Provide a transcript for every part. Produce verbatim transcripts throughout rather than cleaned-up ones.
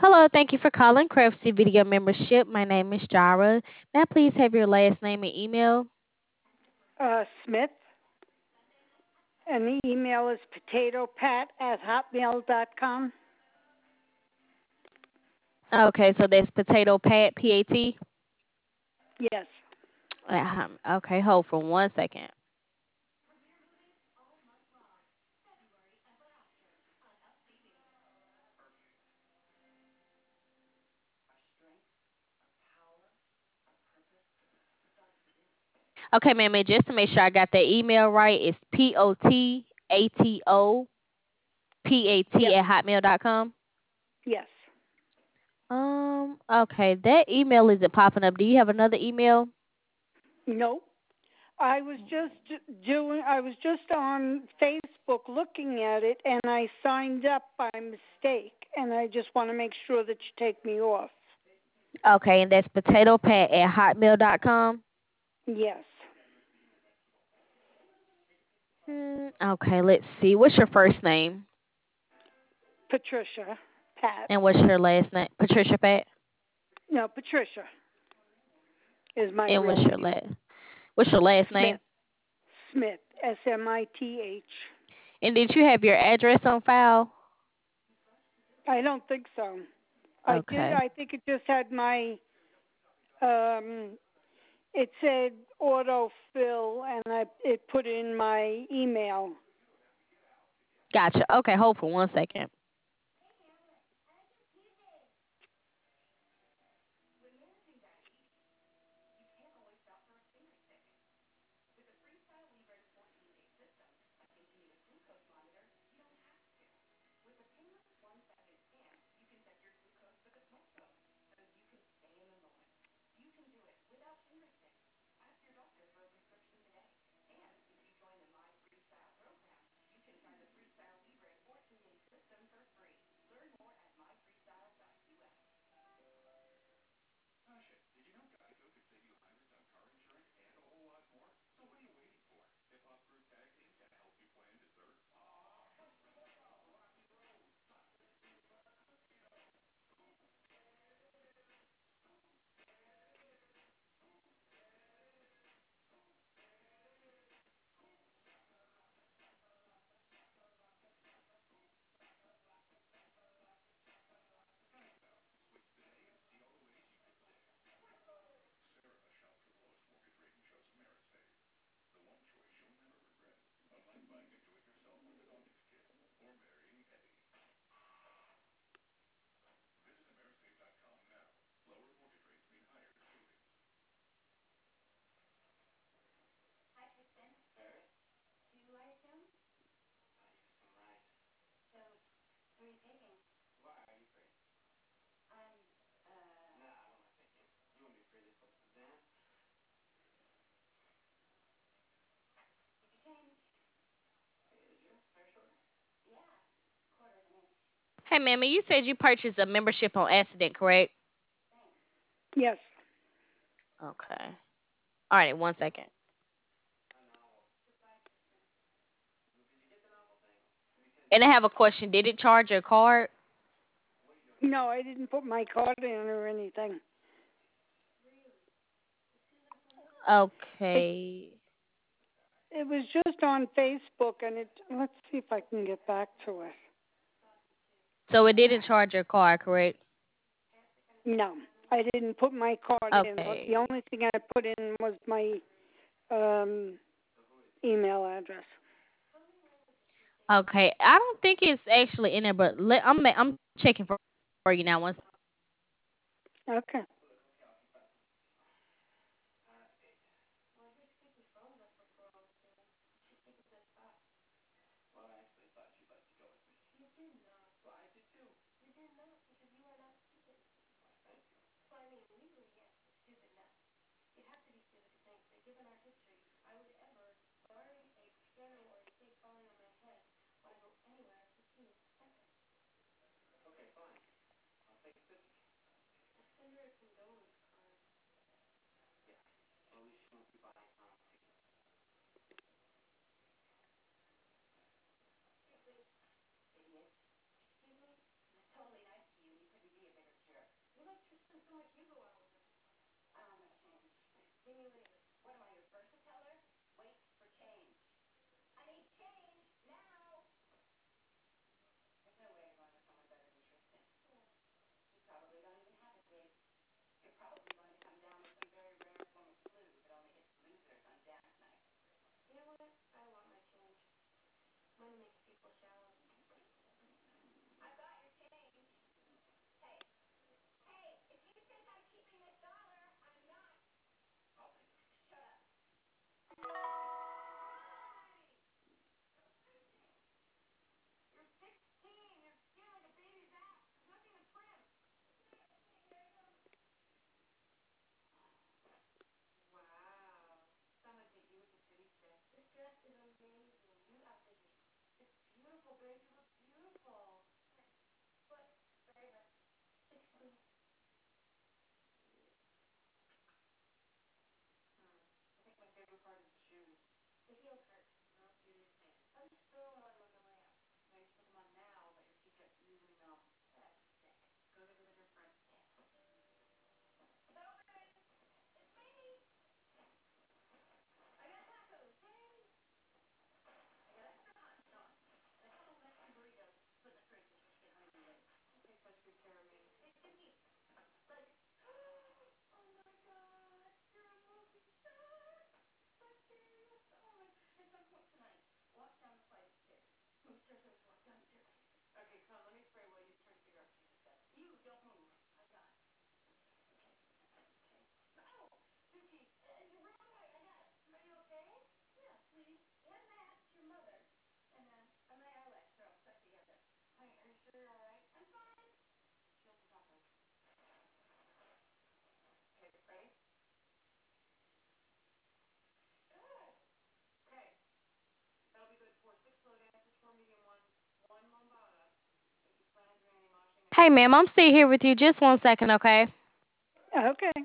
Hello, thank you for calling Craftsy Video Membership. My name is Jara. May I please have your last name and email? Uh, Smith, and the email is potatopat at hotmail dot com. Okay, so that's Potato Pat, P A T. Yes. Um, okay, hold for one second. Okay, ma'am, and just to make sure I got that email right, it's P O T A T O P A T Yes. at hotmail dot com. Yes. Um, okay, that email isn't popping up. Do you have another email? No. I was just doing. I was just on Facebook looking at it, and I signed up by mistake, and I just want to make sure that you take me off. Okay, and that's Potato Pat at hotmail dot com. Yes. Hmm, okay, let's see. What's your first name? Patricia Pat. And what's your last name? Patricia Pat? No, Patricia is my And real what's your name. last what's your last Smith. name? Smith. S M I T H. And did you have your address on file? I don't think so. I did. Okay. I think it just had my. Um, it said autofill, and I it put in my email. Gotcha. Okay, hold for one second. Hey, Mammy, you said you purchased a membership on accident, correct? Yes. Okay. All right, one second. And I have a question. Did it charge your card? No, I didn't put my card in or anything. It Okay. it was just on Facebook, and it. Let's see if I can get back to it. So it didn't charge your card, correct? No, I didn't put my card in. The Okay. only thing I put in was my um, email address. Okay. I don't think it's actually in there, but let, I'm I'm checking for, for you now. Once. Okay. Hey, ma'am, I'm still here with you. Just one second, okay? Okay.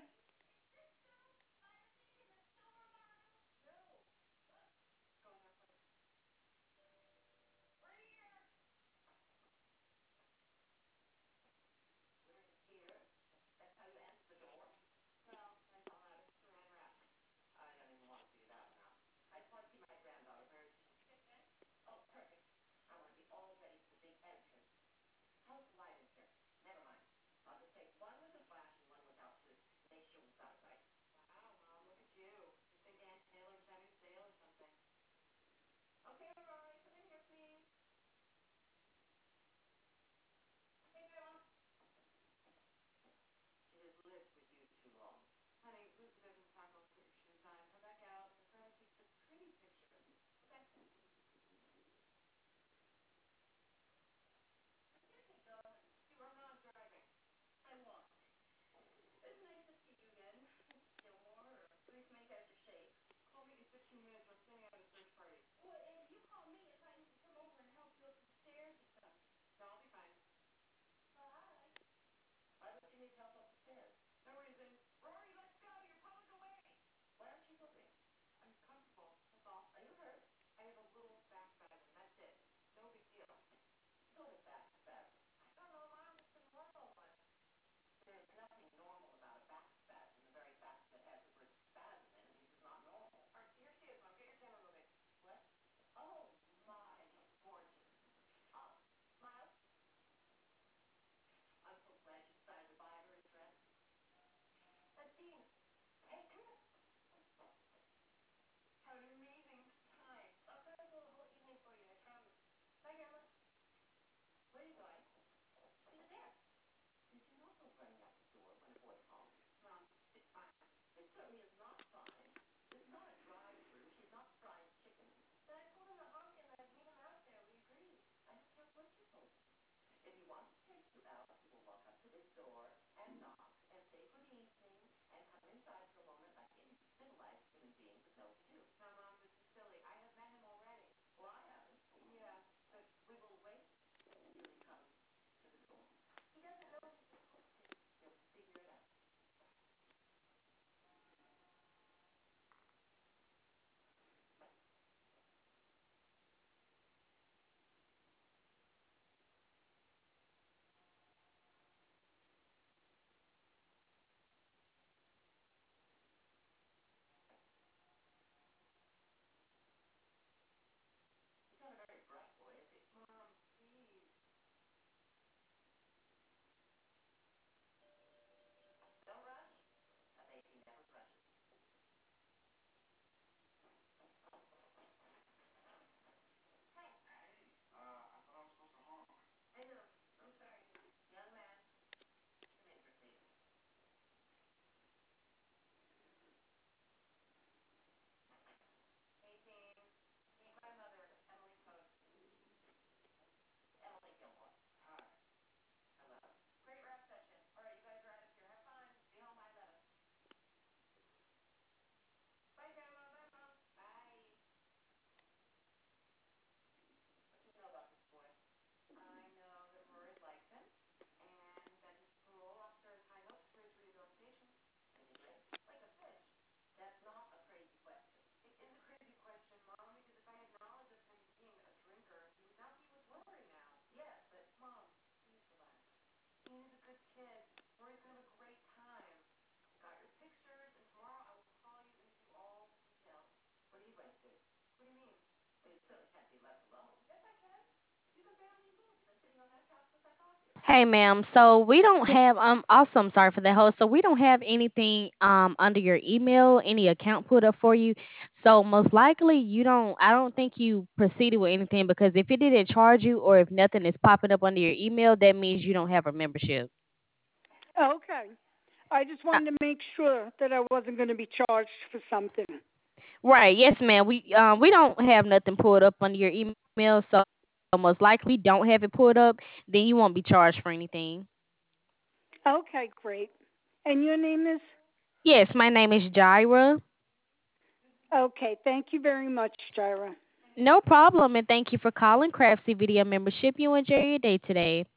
Hey, ma'am. So we don't have um. Also, I'm sorry for that, host. So we don't have anything um under your email, any account put up for you. So most likely you don't. I don't think you proceeded with anything because if it didn't charge you or if nothing is popping up under your email, that means you don't have a membership. Okay. I just Uh, wanted to make sure that I wasn't going to be charged for something. right? Yes, ma'am. We um we don't have nothing pulled up under your email, so most likely don't have it pulled up. Then you won't be charged for anything. Okay, great. And your name is? Yes, my name is Jaira. Okay, thank you very much, Jira. No problem, and thank you for calling Craftsy Video Membership. You enjoy your day today.